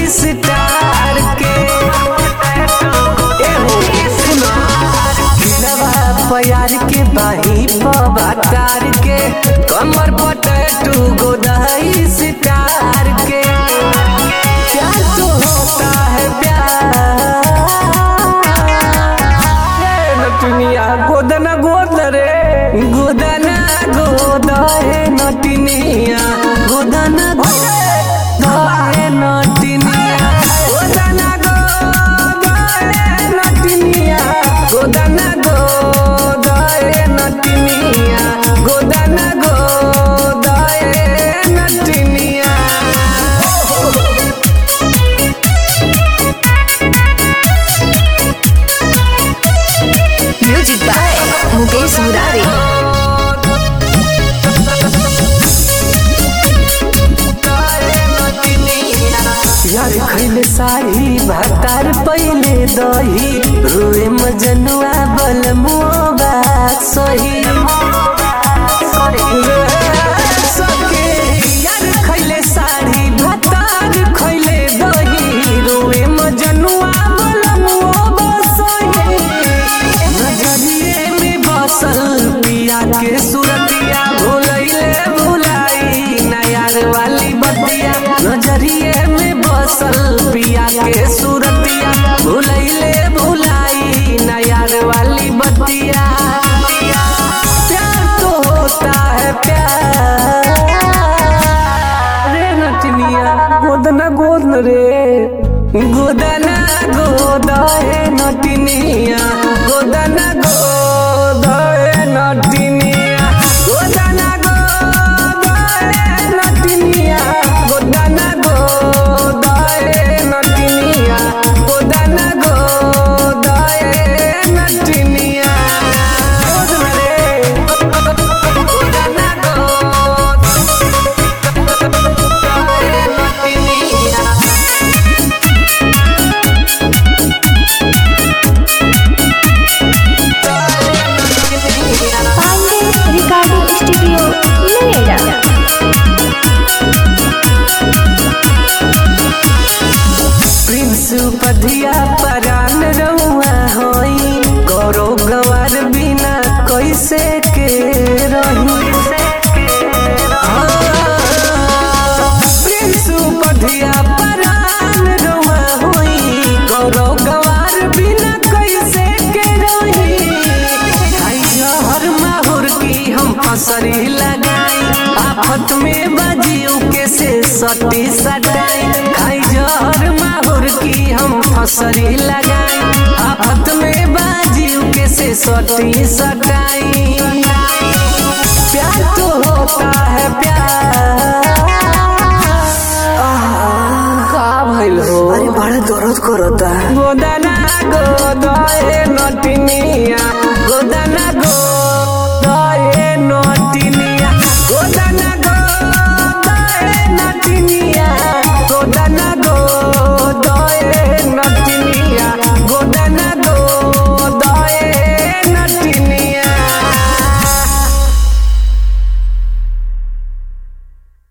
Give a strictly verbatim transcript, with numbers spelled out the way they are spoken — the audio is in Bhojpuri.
स्टार के प्यार के बाही पवार के कमर पटू गोदाई सितार के प्यार तो होता है प्यार नटनिया गोदना गोद रे गोदना गोद है नटनिया गोदना गोद है नटनिया गोदना गोद है नटनिया गोदना गोद है नटनिया गोदना गोद है नटनिया। Music by Mukesh Murari. यार खैले साड़ी भातार पहले दही रुए मजनुआ बलमुआ सही यार खैले साड़ी भातार खैले दही रुए मजनुआ बलमुआ सही नजरिए में बसल पिया के सुरतिया भुलैले भुलाई नयार वाली बतिया नजरिए में बसल पिया के सूरतिया भुलैले भुलाई नयार वाली बतिया प्यार तो होता है प्यार रे नटनिया गोदना गोद रे गोदना गोद है नटनिया गोदना गोद है नटनिया गोदना गोद है नटनिया गोदना गोद है नटनिया गोदना गोद है नटनिया गोद रे गोदना गोद है नटनिया। Pandey recording studio Noida. Prince पधिया परान रहुआ होई गौरव गवार बिना कैसे के रही प्रिंस पधिया परान रहुआ होई गौरव गवार बिना कैसे के रही खाई जहर माहुर की हम फसरी लगाई आफत में बाजियों के से सटी सटाई खाई जहर माहुर की हम फसरी लगाई आफत में बाजियों के से सटी सटाई प्यार तो होता है प्यार का भइल हो अरे बड़ा दर्द करता है। गोदना गोद है नटनिया गोदना